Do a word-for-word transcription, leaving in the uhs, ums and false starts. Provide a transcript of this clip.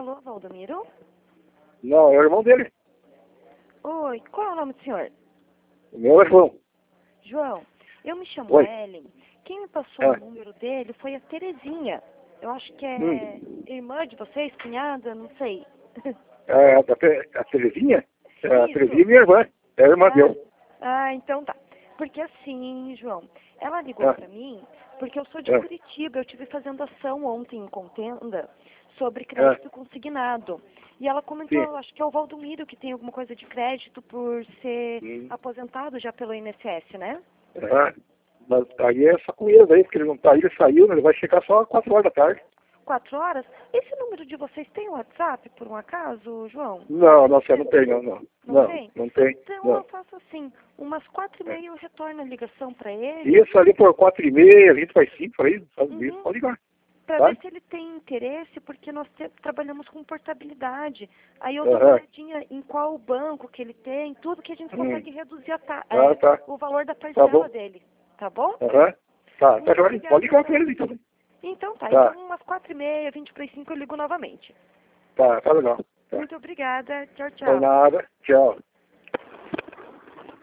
Alô, Valdomiro? Não, é o irmão dele. Oi, qual é o nome do senhor? O meu é João. João, eu me chamo Oi. Ellen. Quem me passou Ah. o número dele foi a Terezinha. Eu acho que é Hum. irmã de vocês, cunhada, não sei. É, a, Te- a Terezinha? É, a Isso. Terezinha é minha irmã. É a irmã Ah, dele. ah, então tá. Porque assim, João, ela ligou Ah. pra mim porque eu sou de Ah. Curitiba. Eu estive fazendo ação ontem em Contenda sobre Ah. crédito consignado. E ela comentou, Sim. eu acho que é o Valdomiro que tem alguma coisa de crédito por ser Hum. aposentado já pelo I N S S, né? Ah. Mas aí é só com ele aí, porque ele não tá aí, ele saiu, mas ele vai chegar só às quatro horas da tarde. Quatro horas? Esse número de vocês tem WhatsApp, por um acaso, João? Não, não, você não tem, não, não. Não Não, tem? não tem. Então eu Não. faço assim, umas quatro e É. meia eu retorno a ligação pra ele. Isso ali por quatro e meia, vinte para cinco, por aí, faz Uhum. isso, pode ligar. Pra Tá? ver se ele tem interesse, porque nós te- trabalhamos com portabilidade. Aí eu dou uma Aham. olhadinha em qual banco que ele tem, tudo que a gente Hum. consegue reduzir a ta- Ah, é, tá. o valor da Tá parcela bom. dele. Tá bom? Aham. Tá, tá, Muito Jorge. obrigada, Pode ligar então. com eles então. Então tá, Tá. então umas quatro e meia, vinte para as cinco eu ligo novamente. Tá, tá legal. Tá. Muito obrigada. Tchau, Por tchau. nada. Tchau.